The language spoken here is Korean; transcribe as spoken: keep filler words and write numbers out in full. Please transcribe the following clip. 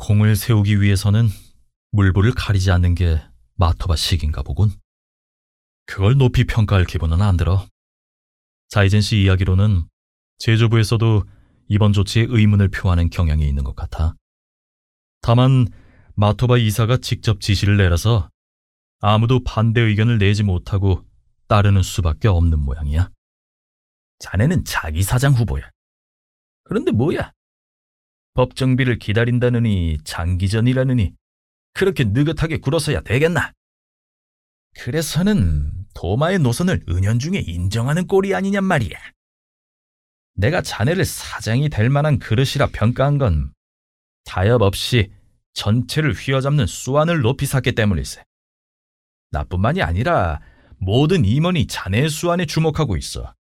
공을 세우기 위해서는 물불을 가리지 않는 게 마토바식인가 보군. 그걸 높이 평가할 기분은 안 들어. 자이젠 씨 이야기로는 제조부에서도 이번 조치에 의문을 표하는 경향이 있는 것 같아. 다만 마토바 이사가 직접 지시를 내려서 아무도 반대 의견을 내지 못하고 따르는 수밖에 없는 모양이야. 자네는 자기 사장 후보야. 그런데 뭐야? 법정비를 기다린다느니 장기전이라느니 그렇게 느긋하게 굴어서야 되겠나? 그래서는 도마의 노선을 은연중에 인정하는 꼴이 아니냔 말이야. 내가 자네를 사장이 될 만한 그릇이라 평가한 건 타협 없이 전체를 휘어잡는 수완을 높이 샀기 때문일세. 나뿐만이 아니라 모든 임원이 자네의 수완에 주목하고 있어.